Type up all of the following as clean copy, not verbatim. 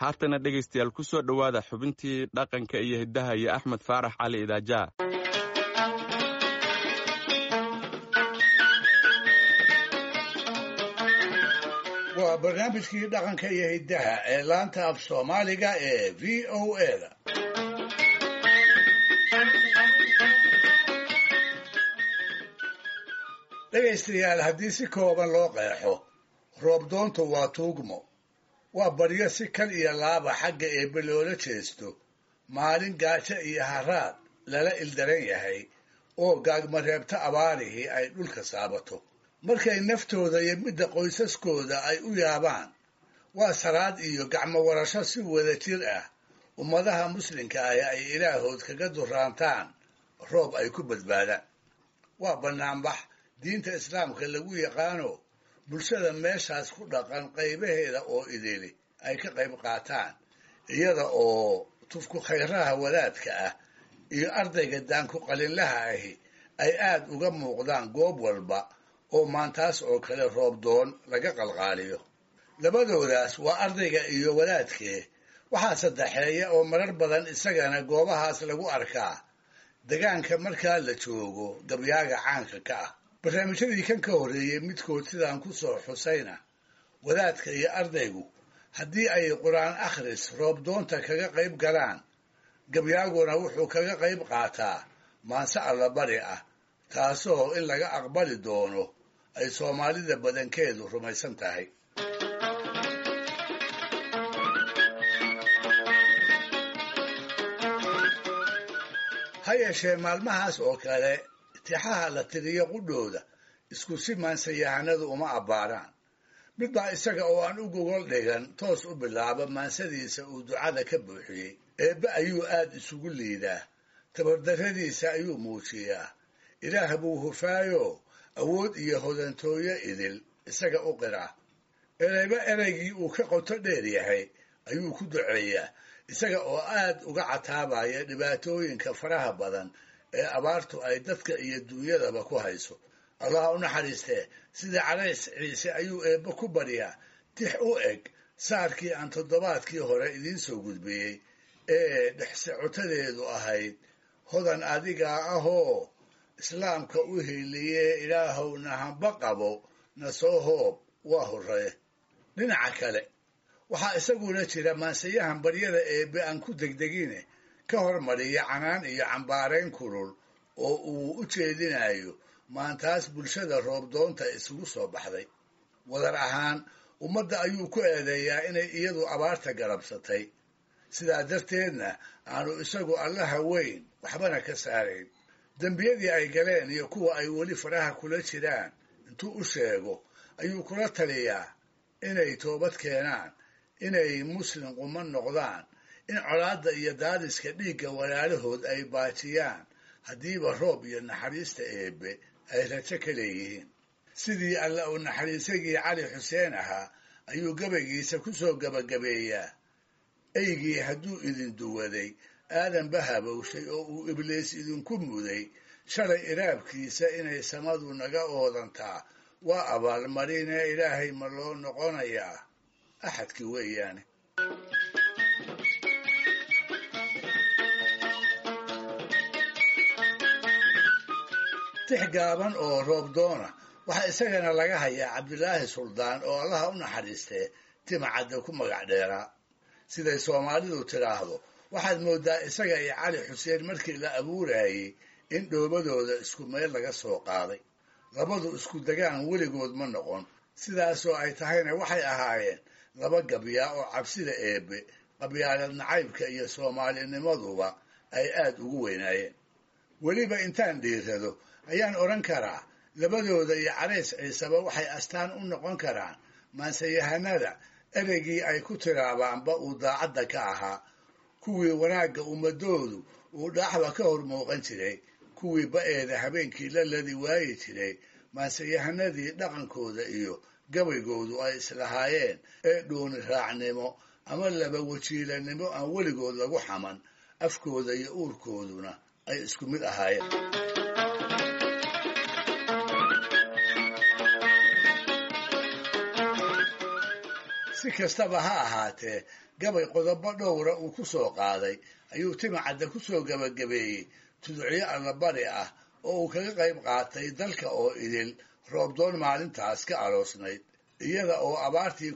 haatana dhegaystayaal ku soo dhowaada xubintii dhaqanka iyo hiddaha iyo Axmed Faarax Cali Idaajaa. waa barnaamijkii dhaqanka iyo hiddaha ee laanta af Soomaaliga ee VOA-da. dhegaystayaal haddii si kooban loo qeexo roobdoontu waa tuugmo, waa baryo si kal iyo laaba xagga eebbe loola jeesto maalin gaajo iyo haraad lala ildaran yahay oo gaagmareebta abaarihii ay dhulka saabato markay naftooda iyo midda qoysaskooda ay u yaabaan. waa saraad iyo gacmo warasho si wada jir ah ummadaha muslimka ah ay ilaahood kaga duraantaan roob ay ku badbaadaan. waa bannaanbax diinta islaamka lagu yaqaano bulshada meeshaas ku dhaqan qaybaheeda oo idili ay ka qayb qaataan, iyada oo tufku khayraha wadaadka ah iyo ardayga daanku qalinlaha ahi ay aad uga muuqdaan goob walba oo maantaas oo kale roobdoon laga qalqaaliyo. labadoodaas waa ardayga iyo wadaadkee waxaa saddexeeya oo marar badan isagana goobahaas lagu arkaa degaanka markaa la joogo gabyaaga caanka ka ah. barnaamijyadii kan ka horreeyey midkood sidaan ku soo xusayna wadaadka iyo ardaygu haddii ay qur-aan akhris roobdoonta kaga qayb galaan, gabyaaguna wuxuu kaga qayb qaataa maanse allabari ah, taasoo in laga aqbali doono ay soomaalida badankeedu rumaysan tahay. ha yeeshee maalmahaas oo kale tixaha la tiriyo qudhooda isku si maansayahanadu uma abbaaraan. mid baa isaga oo aan u gogol dhigan toos u bilaaba maansadiisa uu ducada ka buuxiyey. eebbe ayuu aad isugu liidaa, tabardarradiisa ayuu muujiyaa, ilaah buu hufaayo awood iyo hodantooyo idil isaga u qiraa. ereyba ereygii uu ka qoto dheer yahay ayuu ku duceeyaa, isaga oo aad uga cataabaya dhibaatooyinka faraha badan ee abaartu ay dadka iyo duunyadaba ku hayso. allah u naxariistee sida calays ciise ayuu eebbe ku baryaa tix u eg saarkii aan toddobaadkii hore idiin soo gudbiyey ee dhexsocotadeedu ahayd hodan adigaa ahoo islaamka u hiiliyee ilaahowna hamba qabo na soo hoob waa horree. dhinaca kale waxaa isaguna jira maansayahan baryada eebbe aan ku degdegine ka hormariya canaan iyo cambaarayn kulul oo uu u jeedinayo maantaas bulshada roobdoonta isugu soo baxday. wadar ahaan ummadda ayuu ku eedeeyaa inay iyadu abaarta garabsatay, sidaa darteedna aanu isagu allaha weyn waxbana ka saarayn. dembiyadii ay galeen iyo kuwa ay weli faraha kula jiraan intuu u sheego ayuu kula taliyaa inay toobad keenaan, inay muslim quman noqdaan, in colaadda iyo daadiska dhiigga walaalahood ay baajiyaan haddiiba roob iyo naxariista eebbe ay rajo ka leeyihiin. sidii alla uu naxariisagii cali xuseen ahaa ayuu gabaygiisa ku soo gabagabeeyaa: eygii hadduu idin duwaday aadanba habowshay oo uu ibliis idinku muday, shalay iraabkiisa inay samadu naga oodantaa waa abaalmarinee ilaahay ma loo noqonayaa axadkii weeyaane. tix gaaban oo roobdoona waxaa isagana laga hayaa cabdilaahi suldaan oo allaha u naxariistee timacadda ku magac dheeraa. siday soomaalidu tidhaahdo waxaad mooddaa isaga iyo cali xuseen markii la abuurayey in dhoobadooda isku meel laga soo qaaday. labadu isku degaan weligood ma noqon, sidaasoo ay tahayna waxay ahaayeen laba gabyaa oo cabsida eebbe, qabyaalad nacaybka iyo soomaalinimaduba ay aad ugu weynaayeen. weliba intaan dhiirrado ayaan odhan karaa labadooda iyo calays ciiseba waxay astaan u noqon karaan maansayahanada ereygii ay ku tiraabaanba uu daacadda ka ahaa, kuwii wanaagga ummadoodu uu dhaaxba ka hor muuqan jiray, kuwii ba'eeda habeenkii la ladi waayi jiray, maansayahanadii dhaqankooda iyo gabaygoodu ay islahaayeen ee dhuuni raacnimo ama laba wajiilanimo aan weligood lagu xaman, afkooda iyo uurkooduna ay isku mid ahaayeen. si kastaba ha ahaatee gabay qodobo dhowra uu ku soo qaaday ayuu timacadda ku soo gebagabeeyey tuducyo allabari ah oo uu kaga qayb qaatay dalka oo idil roobdoon maalintaas ka aroosnayd iyada oo abaartii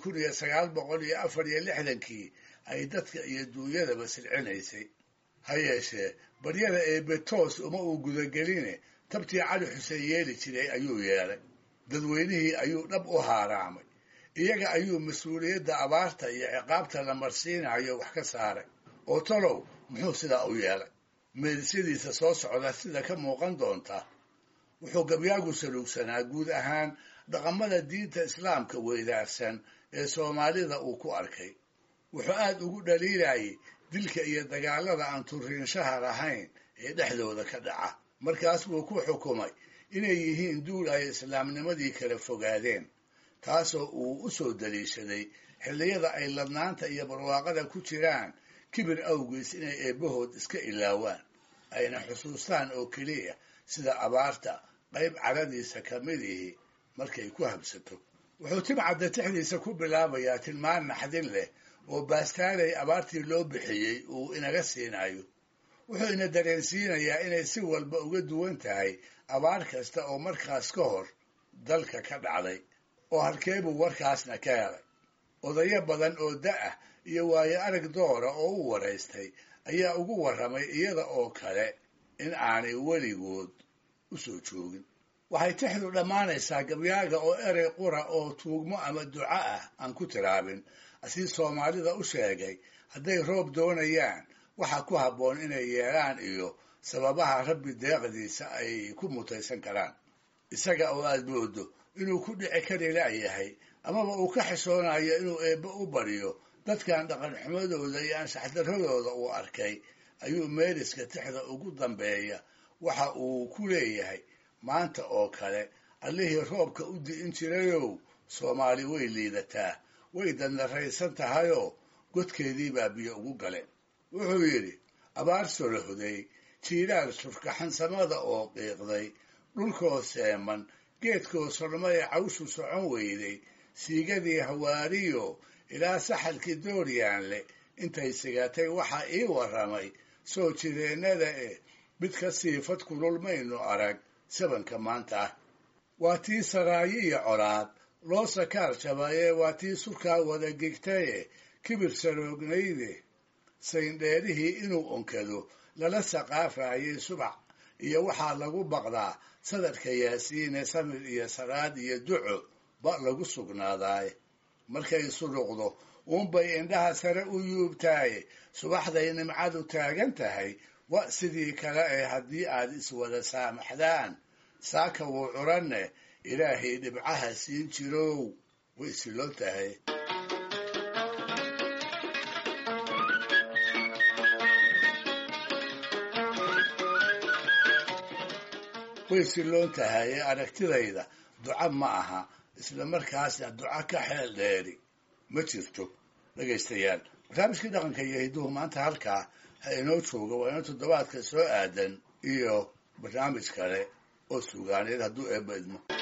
1946 ay dadka iyo duunyadaba silcinaysay ha yeeshee baryada eebetoos uma uu gudageline tabtii cali xuseen yeeli jiray ayuu yeelay dadweynihii ayuu dhab u haaraamay iyaga ayuu mas-uuliyadda abaarta iyo ciqaabta la marsiinayo wax ka saaray oo talow muxuu sidaa u yeelay meedisyadiisa soo socda sida ka muuqan doonta wuxuu gabyaagu saluugsanaa guud ahaan dhaqamada diinta islaamka weydaarsan ee soomaalida uu ku arkay wuxuu aad ugu dhaliilayay dilka iyo dagaalada aan turiinshaha lahayn ee dhexdooda ka dhaca markaas buu ku xukumay inay yihiin duul ay islaamnimadii kala fogaadeen taasoo uu u soo daliishaday xilliyada ay ladnaanta iyo barwaaqada ku jiraan kibir awgiis inay eebbahood iska ilaawaan ayna xusuustaan oo keliya sida abaarta qayb caradiisa ka mid ihi markay ku habsato wuxuu timcadda tixdiisa ku bilaabayaa tilmaan naxdin leh oo baastaalay abaartii loo bixiyey uu inaga siinayo wuxuu ina dareensiinayaa inay si walba uga duwan tahay abaar kasta oo markaas ka hor dalka ka dhacday oo halkeebuu warkaasna ka helay odayo badan oo da'ah iyo waayo arag doora oo u waraystay ayaa ugu warramay iyada oo kale in aanay weligood u soo joogin waxay tixdu dhammaanaysaa gabyaaga oo erey qura oo tuugmo ama duco ah aan ku tiraabin asii soomaalida u sheegay hadday roob doonayaan waxa ku habboon inay yeelaan iyo sababaha rabbi deeqdiisa ay ku mutaysan karaan isaga oo aad moodo inuu ku dhici kari la'yahay amaba uu ka xishoonayo inuu eebbe u baryo dadkan dhaqan xumadooda iyo anshaxdarradooda uu arkay ayuu meeliska tixda ugu dambeeya waxa uu ku leeyahay maanta oo kale allihii roobka u di'in jirayow soomaali way liidataa way dandarraysan tahayoo godkeedii baa biyo ugu galeen wuxuu yidhi abaar solohoday jiilaal surkaxansamada oo qiiqday dhulkoo seeman geedkoo solmay cawshu socon weyday siigadii hawaariyo ilaa saxalkii dooryaanle intay sigatay waxaa ii warramay soo jireennada mid ka siifad kulul maynu arag sabanka maanta ah waa tii saraayi iyo colaad loo sakaar jabayee waa tii surkaa wada gegtaye kibir saroognayde sayndheerihii inuu onkado lala saqaafayay subax iyo waxaa lagu baqdaa sadarka yaasiine samir iyo salaad iyo duco ba lagu sugnaadaaye markay suruqdo uunbay indhaha sare u yuubtaaye subaxday nimcadu taagan tahay wa sidii kale ee haddii aad iswada saamaxdaan saaka wuu curanne ilaahay dhibcaha siin jirow way silloon tahay way silloon tahay ee aragtidayda duco ma aha isla markaasna duco ka xeel dheeri ma jirto dhegaystayaal barnaamijkii dhaqanka iyo hidduhu maanta halkaa ha inoo jooga waa inoo toddobaadka soo aadan iyo barnaamij kale oo sugaaneed hadduu eebba idmo